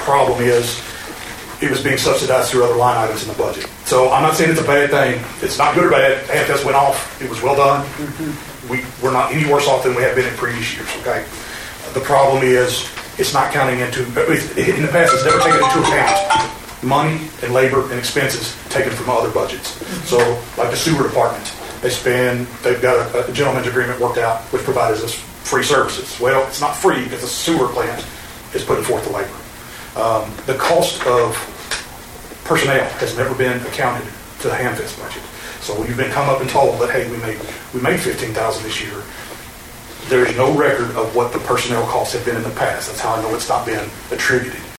problem is it was being subsidized through other line items in the budget. So I'm not saying it's a bad thing. It's not good or bad. Handfest went off. It was well done. We're not any worse off than we have been in previous years, okay? The problem is it's not counting into, in the past, it's never taken into account money and labor and expenses taken from other budgets. So, like the sewer department, they've got a gentleman's agreement worked out which provides us free services. Well, it's not free because the sewer plant is putting forth the labor. The cost of personnel has never been accounted to the Hamfest budget. So when you've been come up and told that, hey, we made $15,000 this year, there is no record of what the personnel costs have been in the past. That's how I know it's not been attributed.